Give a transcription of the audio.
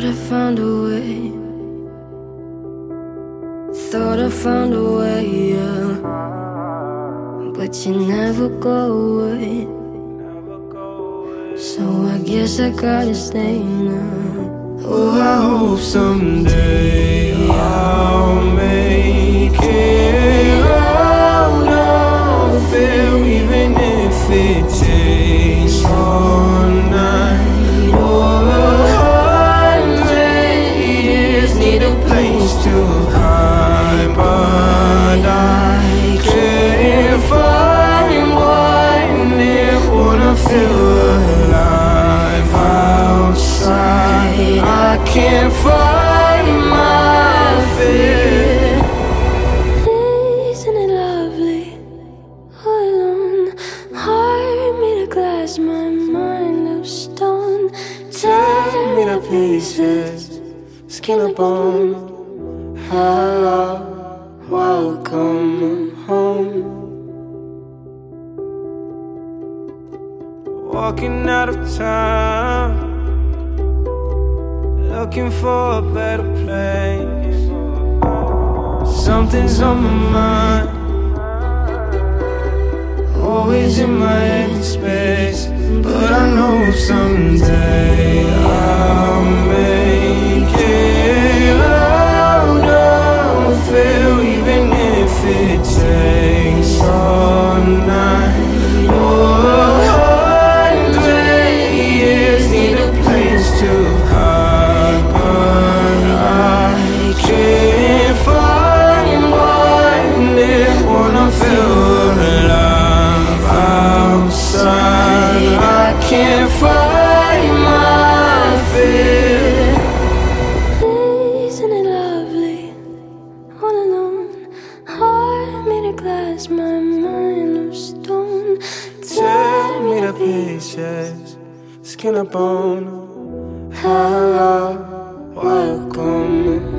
Thought I found a way. Thought I found a way, yeah. But you never go away. So I guess I gotta stay now. Oh, I hope someday I'll make it out of it, even if it takes all night or 100 years. Need a place to hide, but I can't find one. It wanna feel alive outside. I can't find my fear. Isn't it lovely? All alone, heart made of glass, my mind of stone. Tear me to pieces, skin and bone. Hello, welcome home. Walking out of town, looking for a better place. Something's on my mind, always in my headspace. But I know someday I'll make it out of it, even if it takes all night or 100 years. Need a place to hide, but I can't find one. It wanna feel alive outside. I can't find my fear. Isn't it lovely? All alone, heart made of glass, my mind of stone. Tear me to pieces, skin and bone. Hello, welcome